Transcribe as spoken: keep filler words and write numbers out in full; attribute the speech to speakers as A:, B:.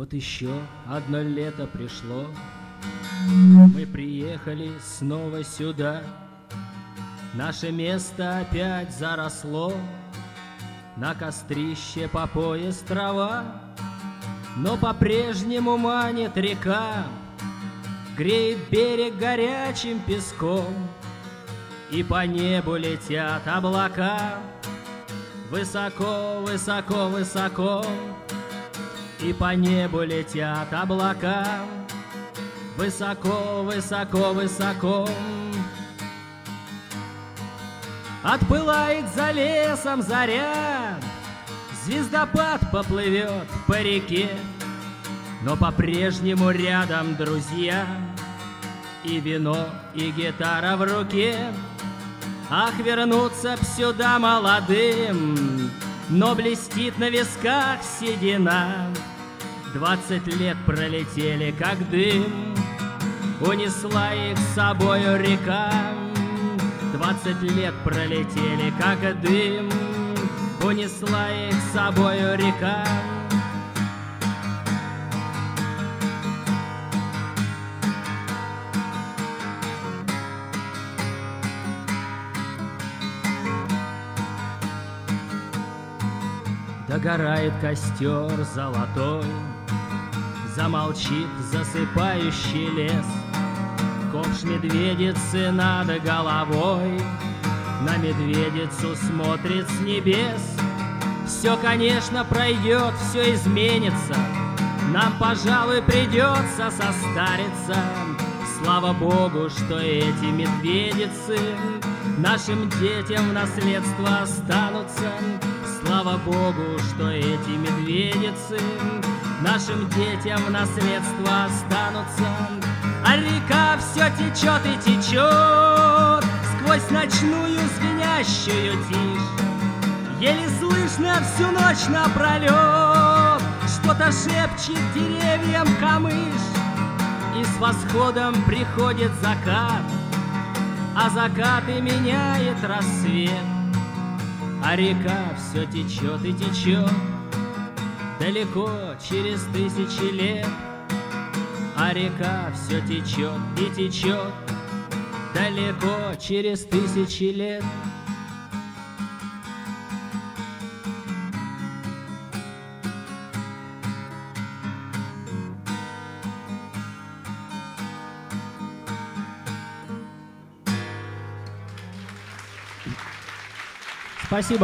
A: Вот еще одно лето пришло, мы приехали снова сюда. Наше место опять заросло, на кострище по пояс трава, но по-прежнему манит река, греет берег горячим песком, и по небу летят облака. Высоко, высоко, высоко, и по небу летят облака. Высоко, высоко, высоко. Отплывает за лесом заря, звездопад поплывет по реке, но по-прежнему рядом друзья, и вино, и гитара в руке. Ах, вернуться б сюда молодым, но блестит на висках седина. Двадцать лет пролетели, как дым, унесла их с собою река. Двадцать лет пролетели, как дым, унесла их с собою река. Догорает костер золотой, замолчит засыпающий лес. Ковш медведицы над головой на медведицу смотрит с небес. Все, конечно, пройдет, все изменится, нам, пожалуй, придется состариться. Слава Богу, что эти медведицы нашим детям в наследство останутся. Слава Богу, что эти медведицы нашим детям в наследство останутся. А река все течет и течет сквозь ночную звенящую тишь. Еле слышно всю ночь напролет что-то шепчет деревьям камыш. И с восходом приходит закат, а закат и меняет рассвет. А река все течет и течет далеко через тысячи лет. А река все течет и течет далеко через тысячи лет. Спасибо.